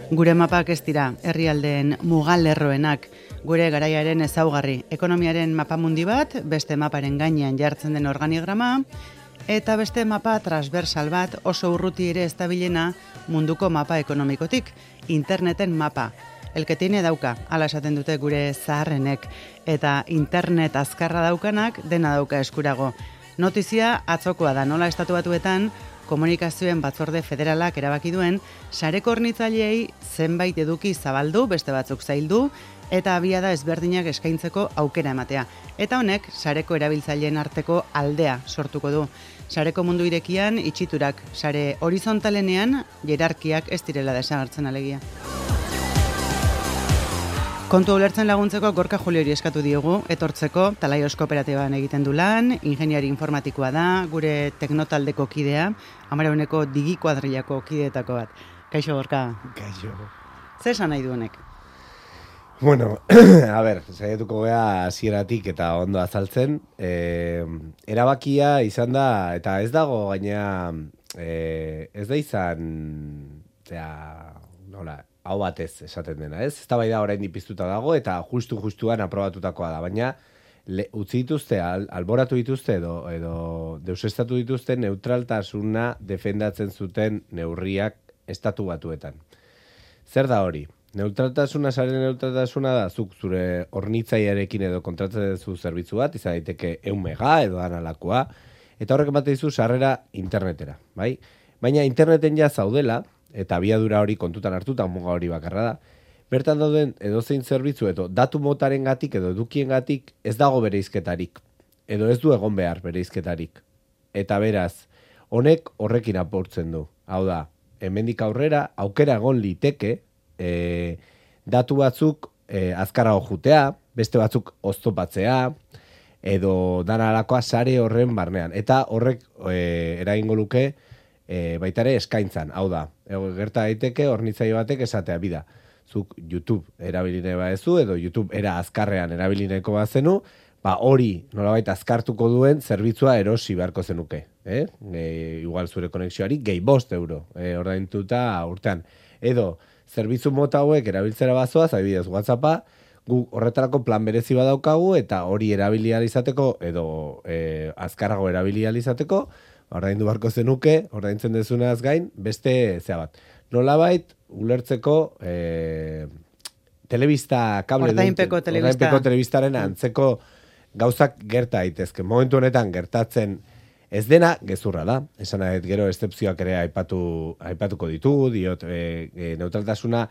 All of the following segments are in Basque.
Gure mapak ez dira herrialdeen mugalerroenak, gure garaiaren ezaugarri. Ekonomiaren mapamundi bat, beste maparen gainean jartzen den organigrama, eta beste mapa transversal bat oso urruti ere estabilena munduko mapa ekonomikotik, interneten mapa. El que tiene dauka, ala esaten dute gure zaharrenek, eta internet azkarra daukanak dena dauka eskurago. Notizia atzokoa da, nola estatu batuetan komunikazioen batzorde federalak erabaki duen sareko hornitzaileei zenbait eduki zabaldu, beste batzuk zaildu, eta abiada ezberdinak eskaintzeko aukera ematea. Eta honek, sareko erabiltzaileen arteko aldea sortuko du. Sareko mundu irekian, itxiturak, sare horizontalenean, jerarkiak ez direla desagertzen alegia. Kontu ulertzen laguntzeko Gorka Juliori eskatu diogu, etortzeko, Talaios kooperatiban egiten du lan, ingeniari informatikoa da, gure teknotaldeko kidea, Amarauneko digi kuadrillako kideetako bat. Kaixo, Gorka? Kaixo. Zer esan nahi du honek? Bueno, a ber, saiatuko gea hasieratik eta ondo azaltzen. Erabakia izan da, eta ez dago gaina, ez da izan, nola, hau batez esaten dena, ez? Eztabaida orain piztuta dago eta justuan aprobatutakoa da, baina utzi dituzte, alboratu dituzte edo deusestatu dituzte neutraltasuna defendatzen zuten neurriak estatu batuetan. Zer da hori? Sare neutraltasuna da zuk zure hornitzailearekin edo kontratzen zu zerbitzu bat, izan daiteke 1 mega edo analakoa, eta horrek ematen dizu sarrera internetera, bai? Baina interneten ja zaudela, eta abiadura hori kontutan hartuta muga hori bakarra da, bertan dauden edozein zerbitzu edo datu motaren gatik edo edukien gatik ez dago bereizketarik, edo ez du egon behar bereizketarik. Eta beraz, honek horrekin apurtzen du. Hau da, hemendik aurrera, aukera egon liteke, datu batzuk azkarago jutea, beste batzuk oztopatzea, edo danalakoa sare horren barnean. Eta horrek eragingo luke baita ere eskaintzan. Hau da, gerta daiteke hornitzaile batek esatea bida. Zuk YouTube erabiline baezu edo YouTube era azkarrean erabilineko bazenu, hori nolabait azkartuko duen zerbitzua erosi beharko zenuke. Igual zure konexioari gehi 5 euro ordainduta urtean. Edo, zerbitzu mota hauek erabiltzera bazoaz, adibidez WhatsAppa, gu horretarako plan berezi badaukagu eta hori erabili ahal izateko edo azkarrago erabili ahal izateko, ordaindu beharko zenuke, ordaintzen dezunaz gain, beste zea bat. Nolabait, ulertzeko telebista, kable ordainpeko telebistaren antzeko gauzak gerta daitezke. Momentu honetan gertatzen ez dena gezurra da. Esan nahi gero excepzioak ere aipatuko ditugu, diot neutraltasuna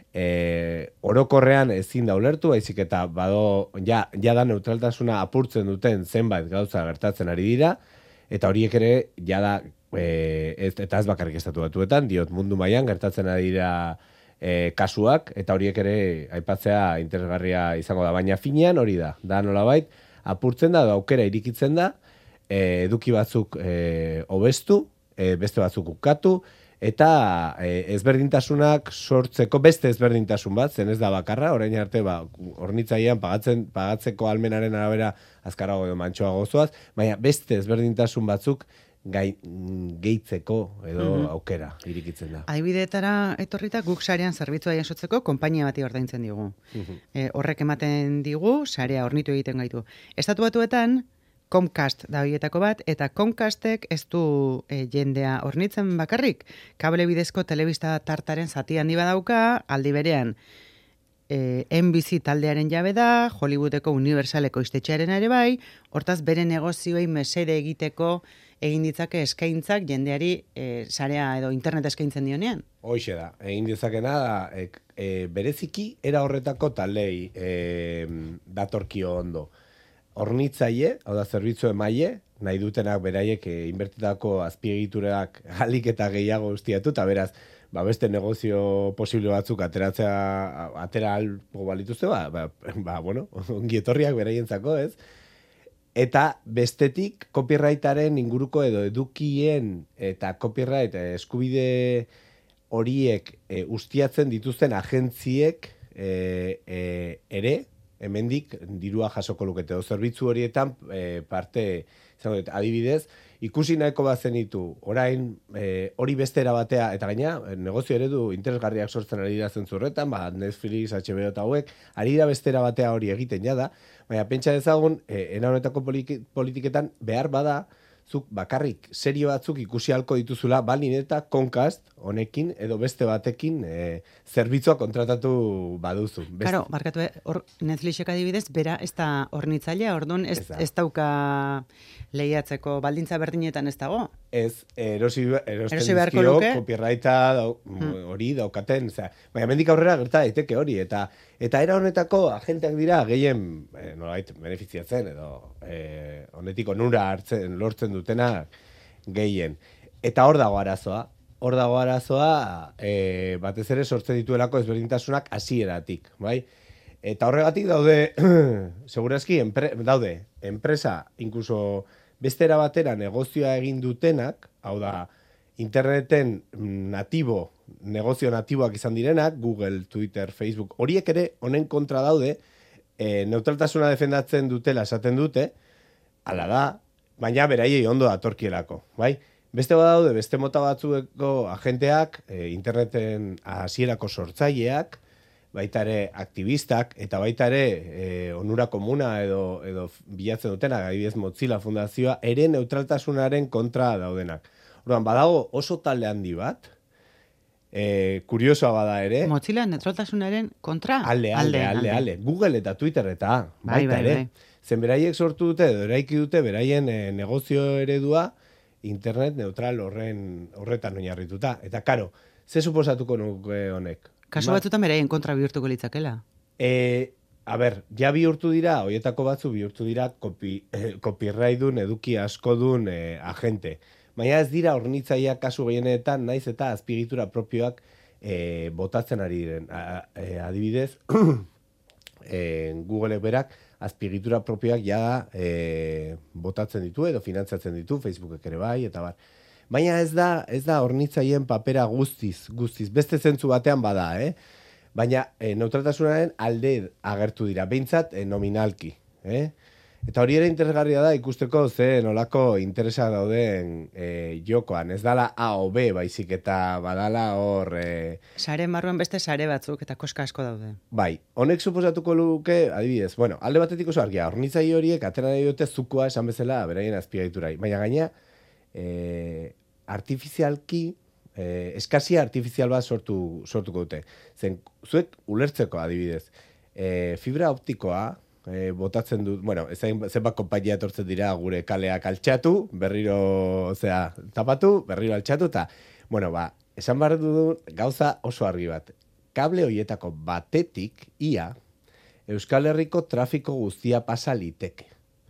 orokorrean ezin da ulertu, baizik eta ja da neutraltasuna apurtzen duten zenbait gauza gertatzen ari dira, eta horiek ere jada eta ez bakarrik estatu batuetan, diot mundu mailan gertatzen ari dira kasuak, eta horiek ere aipatzea interesgarria izango da, baina finean hori da nolabait, apurtzen da, aukera irikitzen da, eduki batzuk hobestu, beste batzuk ukatu, eta ezberdintasunak sortzeko beste ezberdintasun bat, zen ez da bakarra, orain arte hornitzailean pagatzeko almenaren arabera azkarago edo mantsoago zoaz, baina beste ezberdintasun batzuk gehitzeko edo aukera irikitzen da. Adibidetara etorrita guk sarean zerbitzua jasotzeko konpainia bati ordaintzen digu. Horrek ematen digu, sarea hornitu egiten gaitu. Estatu batuetan, Comcast da horietako bat, eta Comcastek ez du jendea hornitzen bakarrik. Kable bidezko telebista tartaren zati handi badauka, aldi berean NBC taldearen jabe da, Hollywoodeko Universaleko istetxearen ere bai, hortaz bere negozioei mesede egiteko egin ditzake eskaintzak jendeari sarea edo internet eskaintzen dionean. Hoixe da, egin ditzakena da, bereziki era horretako taldei datorkio ondo. Hornitzaile, hau da zerbitzu emaile, nahi dutenak beraiek inbertitako azpiegiturak alik eta gehiago ustiatu, eta beraz, beste negozio posible batzuk atera algo balituzte, ongi etorriak beraientzako, ez? Eta bestetik, copyrightaren inguruko edo edukien eta copyright eskubide horiek ustiatzen dituzten agentziek ere, hemendik dirua jasoko lukete. Zerbitzu horietan parte, adibidez, ikusi nahiko bat zenitu, orain hori beste batea, eta gaina, negozio eredu interesgarriak sortzen ari da zentzurretan, Netflix, HBO eta hauek, ari da beste batea hori egiten jada, baina pentsa dezagun, honetako politiketan behar bada, zuk bakarrik serio batzuk ikusi halko dituzula balin eta Comcast honekin edo beste batekin zerbitzua kontratatu baduzu. Claro, markatu, Netflixek adibidez, bera ez da hornitzailea, orduan ez dauka lehiatzeko baldintza berdinetan ez dago. Ez, erosten dizkio, copyrighta hori daukaten, baina mendik aurrera gerta daiteke hori, eta era honetako agenteak dira gehien nolabait benefiziatzen edo honetik onura lortzen dutena gehien. Eta hor dago arazoa. Batez ere sortzen dituelako ezberdintasunak hasieratik, bai? Eta horregatik daude, segurazki, daude, enpresa, inkluso bestera batera negozioa egin dutenak, hau da, interneten negozio natiboak izan direnak, Google, Twitter, Facebook, horiek ere honen kontra daude, neutraltasuna defendatzen dutela esaten dute, hala da, baina beraiei ondo datorkielako, bai? Beste badaude, beste mota batzueko agenteak, interneten hasierako sortzaileak, baita ere aktivistak, eta baita ere onura komuna edo bilatzen dutenak, adibidez Mozilla Fundazioa, ere neutraltasunaren kontra daudenak. Orduan, badago oso talde handi bat, kuriosoa bada ere. Mozilla neutraltasunaren kontra? Alde. Google eta Twitter eta baita ere. Zen beraiek sortu dute, edo eraiki dute, beraien negozio eredua, internet neutral horretan oinarrituta. Eta karo, ze suposatuko nuke honek? Kasu batzutan beraien kontra bihurtuko litzakela? Ja bihurtu dira, hoietako batzu bihurtu dira copyright dun, eduki asko dun agente. Baina ez dira hornitzaileak kasu gehienetan, naiz eta azpiegitura propioak botatzen ari diren. Adibidez, Google berak azpiegitura propioak jada botatzen ditu edo finantzatzen ditu, Facebookek ere bai, eta bar. Baina ez da hornitzaileen papera guztiz. Beste zentzu batean bada, Baina neutraltasunaren alde agertu dira, behintzat nominalki, Eta hori ere interesgarria da ikusteko ze nolako interesa dauden jokoan. Ez dala A o B baizik eta badala hor... Sare marruan beste sare batzuk eta koska asko daude. Bai, honek suposatuko luke, adibidez, alde batetik oso argia, hornitzaile horiek atera nahi dute zukua esan bezala beraien azpiegaiturai. Baina gaina, artifizialki, eskazia artifizial bat sortuko dute. Zen, zuek ulertzeko adibidez, fibra optikoa, botatzen dut, zenbat konpainia etortzen dira gure kaleak altxatu, berriro, tapatu, berriro altxatu, eta, esan behar dut gauza oso argi bat. Kable horietako batetik, ia, Euskal Herriko trafiko guztia pasa liteke.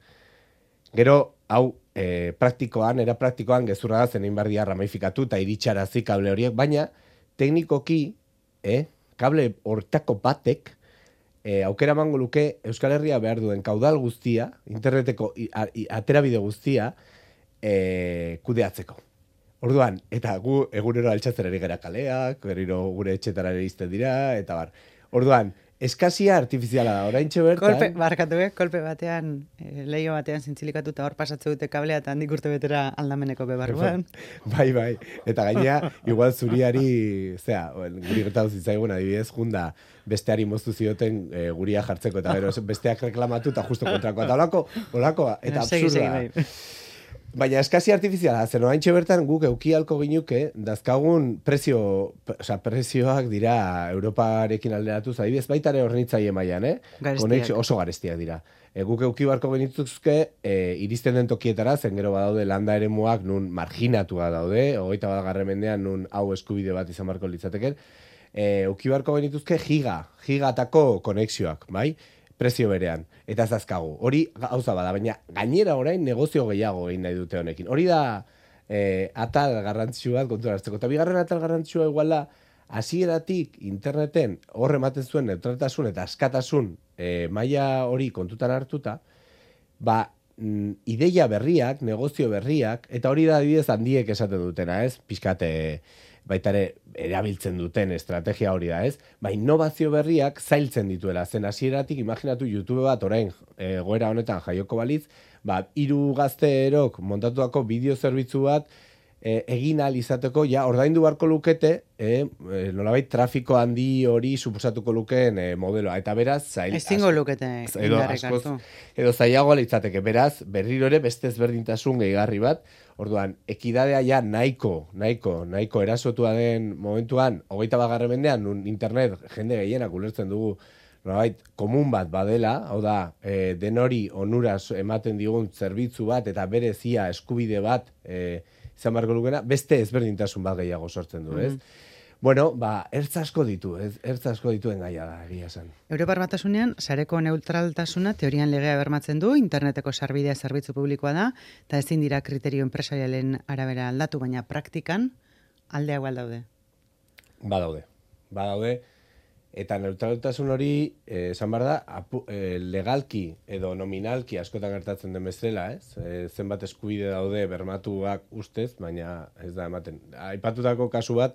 Gero, hau, era praktikoan gezurra da zenein bardia ramifikatu eta iritsarazi kable horiek, baina teknikoki, kable hortako batek, aukera emango luke Euskal Herria behar duen kaudal guztia, interneteko aterabide guztia, kudeatzeko. Orduan, eta gu egunero altxatzen ari gara kaleak, berriro gure etxetara iristen dira, eta bar. Orduan, eskazia artifiziala da, oraintxe bertan... Kolpe batean, leio batean zintzilikatu eta hor pasatze dute kablea eta handik urte betera aldameneko bebarruan. Bai, eta gaina, igual zuriari, guri gertatu zitzaigun adibidez, junda besteari moztu zioten guria jartzeko, eta bero besteak reklamatu eta justo kontrakoa, eta olakoa, eta absurda. Baina eskazia artifiziala, zen oraintxe bertan guk eukialko ginuke, dazkagun prezioak dira Europarekin alderatuz, adibidez baitare hornitzaile mailan, oso garestiak dira. Guk eukibarko genituzke, iristen den tokietara, zen gero badaude landa eremuak nun marginatua daude, 21. mendean nun hau eskubide bat izan barko litzateken, eukibarko genituzke gigatako konexioak, bai? Prezio berean, eta ez azkagu. Hori gauza bada, baina gainera orain negozio gehiago egin nahi dute honekin. Hori da atal garrantzitsua bat kontura hartzeko. Eta bigarren atal garrantzitsua iguala, hasieratik interneten hor ematen zuen neutraltasun eta askatasun maila hori kontutan hartuta, ideia berriak, negozio berriak, eta hori da adibidez handiek esaten dutena, ez? Pixkate baitare erabiltzen duten estrategia hori da, ez? Innovazio berriak zailtzen dituela. Zen hasieratik imaginatu YouTube bat orain goera honetan jaioko balitz, hiru gazteerok montatuako bideo zerbitzu bat egin ahal izateko, ja, ordaindu beharko lukete, nolabait trafiko handi hori suposatuko lukeen modeloa. Eta beraz, ezingo lukete indarrek hartu. Edo zailagoa litzateke, beraz, berriro ere beste ezberdintasun gehigarri bat, orduan, ekidadea ja nahiko erasotua den momentuan, 21. mendean, nun internet jende gehienak ulertzen dugu, nolabait, komun bat badela, hau da, denori onuraz ematen digun zerbitzu bat, eta berezia eskubide bat, izan barko lukena, beste ezberdintasun bat gehiago sortzen du, ez? Bueno, ertz asko dituen gaia da, egia esan. Europar Batasunean, sareko neutraltasuna teorian legea bermatzen du, interneteko sarbidea zerbitzu publikoa da, eta ezin dira kriterio enpresarialen arabera aldatu, baina praktikan aldeago aldaude. Badaude, eta neutraltasun hori, esan behar da, legalki edo nominalki askotan gertatzen den bezala, ez? Zenbat eskubide daude bermatuak ustez, baina ez da ematen. Aipatutako kasu bat,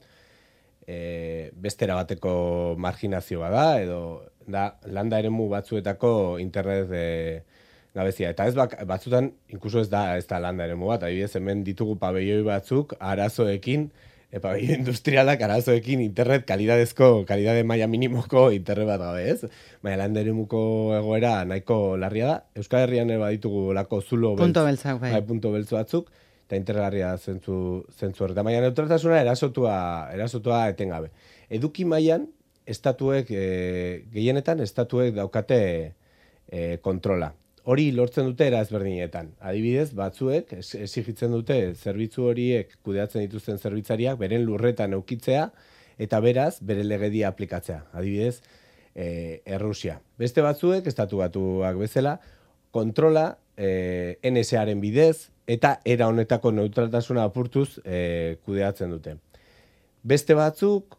bestera bateko marginazioa da, edo da landa eremu batzuetako internet gabezia. Eta ez batzutan, inkluso ez da landa eremu bat, adibidez hemen ditugu pabelloi batzuk arazoekin, pabelloi industrialak arazoekin internet kalidade maila minimoko internet bat gabe, ez? Baina landa eremuko egoera nahiko larria da. Euskal Herrian ere baditugu lako zulo punto beltzak, bai. Punto beltzu batzuk, eta intergarria zentzu horretan. Baina neutraltasuna erasotua etengabe. Eduki mailan estatuek, gehienetan estatuek daukate kontrola. Hori lortzen dute era ezberdinetan. Adibidez, batzuek exigitzen dute zerbitzu horiek kudeatzen dituzten zerbitzariak beren lurretan eukitzea eta beraz bere legedia aplikatzea. Adibidez, Errusia. Beste batzuek, estatu batuak bezala, kontrola NSA-ren bidez eta era honetako neutraltasuna apurtuz kudeatzen dute. Beste batzuk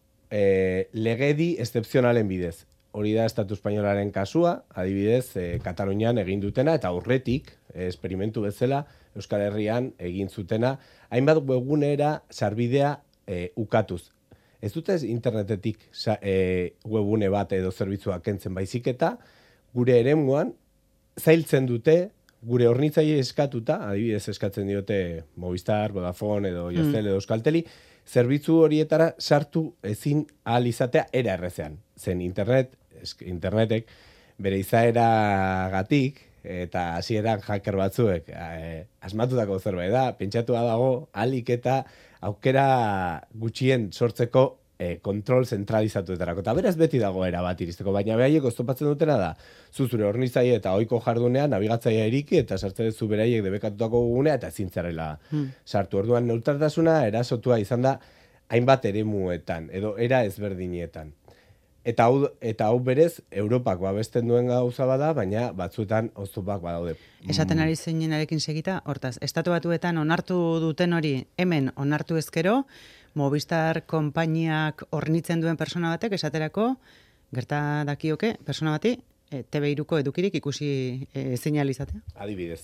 legedi excepzionalen bidez. Hori da Estatu Espainolaren kasua, adibidez, Katalunian egin dutena, eta aurretik, esperimentu bezala, Euskal Herrian egin zutena, hainbat webgunera sarbidea ukatuz. Ez dute internetetik webgune bat edo zerbitzua kentzen baizik eta, gure eremuan, zailtzen dute, gure hornitzaile eskatuta, adibidez eskatzen diote Movistar, Vodafone edo Yastel edo Euskalteli, zerbitzu horietara sartu ezin ahal izatea era errezean. Zen internetek bere izaeragatik eta hasieran hacker batzuek asmatutako zerbait da, pentsatua dago ahalik eta aukera gutxien sortzeko kontrol zentralizatuetarako. Eta beraz beti dago era bat iristeko, baina beraiek oztopatzen dutena da, zure hornitzaile eta ohiko jardunean nabigatzailea iriki eta sartzen duzu beraiek debekatutako gunea eta ezin zarela sartu. Orduan neutraltasuna erasotua izan da hainbat eremuetan edo era ezberdinetan. Eta hau berez, Europak babesten duen gauza bada, baina batzuetan oztopak badaude. Esaten ari zeinenarekin segita, hortaz, estatu batuetan onartu duten hori, hemen onartu ezkero, Movistar konpainiak hornitzen duen persona batek, esaterako, gerta dakioke, persona bati, TV3ko edukirik ikusi zinalizatea. Adibidez.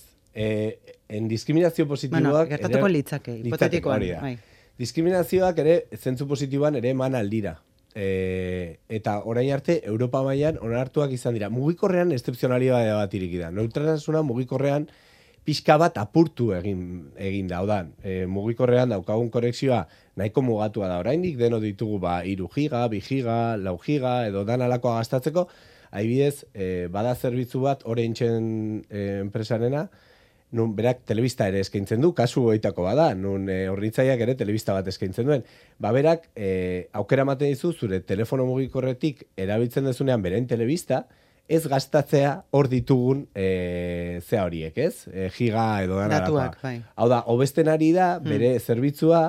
En diskriminazio positiboak... Bueno, gertatuko litzake, hipotetikoan. Bai. Diskriminazioak ere, zentzu positiboan ere eman aldira. Eta orain arte Europa mailan onartuak izan dira. Mugikorrean excepzionalidade bat iriki da. Neutraltasuna mugikorrean pixka bat apurtu egin da. Odan, mugikorrean daukagun konexioa nahiko mugatua da. Oraindik deno ditugu 3 giga, 2 giga, 4 giga edo danalakoa gastatzeko. Adibidez, bada zerbitzu bat Orangeen enpresarena, nun berak telebista ere eskaintzen du, kasu goitako bada, nun hornitzaileak ere telebista bat eskaintzen duen. Baberak, aukera ematen dizu, zure telefono mugikorretik erabiltzen dezunean beren telebista, ez gastatzea hor ditugun zea horiek, ez? Giga edo danarakoa. Datuak, bai. Hau da, hobesten ari da, bere zerbitzua,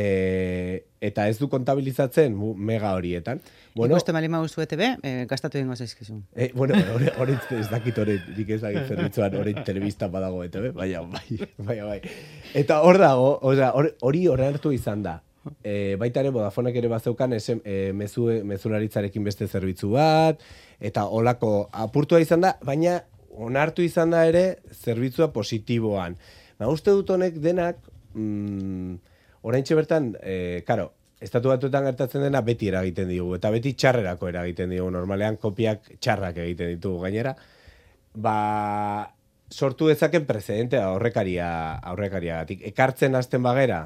eta ez du kontabilizatzen mega horietan. Bueno, ikusten bali maguzu ETB, gastatu egingo zaizkizun. Bueno, hori ez dakit hori, nik ez dakit zerbitzuan hori telebista badago ETB, bai. Eta hor dago, hori horretu izan da. Baita ere, Vodafonek ere bazeukan mezularitzarekin beste zerbitzu bat, eta holako apurtua izan da, baina onartu izan da ere zerbitzua positiboan. Uste dut honek denak, oraintxe bertan, karo, estatu batuetan gertatzen dena beti eragiten digu, eta beti txarrerako eragiten digu, normalean kopiak txarrak egiten ditugu gainera, sortu dezaken precedentea aurrekariagatik. Ekartzen hasten bagera,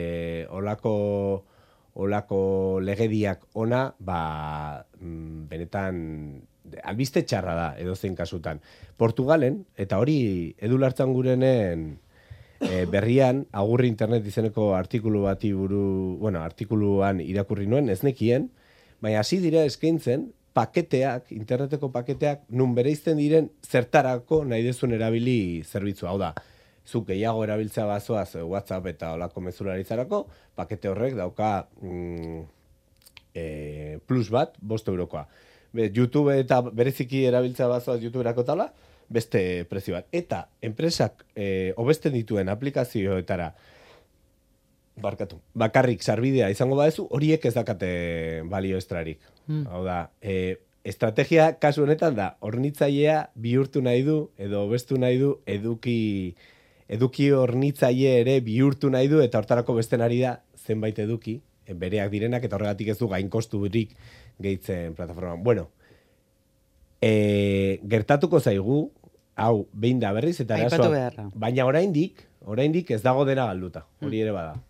olako legediak ona, benetan albiste txarra da, edozein kasutan. Portugalen, eta hori edulartzan gurenen berrian, Agurri Internet izeneko artikuluan irakurri nuen, ez nekien, baina hasi dira eskaintzen, interneteko paketeak, nun bereizten diren zertarako nahi dezun erabili zerbitzua. Hau da, zuk gehiago erabiltzea bazoaz WhatsApp eta olako mezularitzarako, pakete horrek dauka plus bat, 5 eurokoa. YouTube eta bereziki erabiltzea bazoaz YouTuberako tala, beste prezio bat. Eta enpresak hobesten dituen aplikazioetara bakarrik sarbidea izango badezu, horiek ez dakate balio estrarik. Hau da, estrategia kasu honetan da, hornitzailea bihurtu nahi du, edo hobestu nahi du, eduki hornitzaile ere bihurtu nahi du, eta hortarako besten ari da zenbait eduki, bereak direnak, eta horregatik ez du gainkosturik gehitzen plataformaan. Bueno, gertatuko zaigu, hau, behin da berriz, eta aipatu beharra. Baina oraindik ez dago dena galduta, hori ere bada.